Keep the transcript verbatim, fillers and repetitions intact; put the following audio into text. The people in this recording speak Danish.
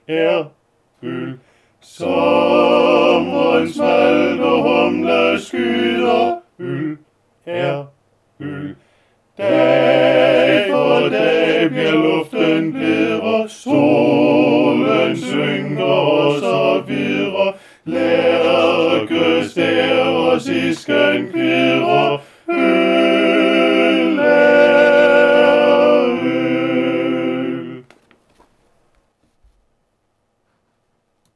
er øl. Sommerens malt og humle skyder, øl er øl. Dag for dag bliver luften bedre, solen synker og så videre. Lærkestæver i skøn kvidrer,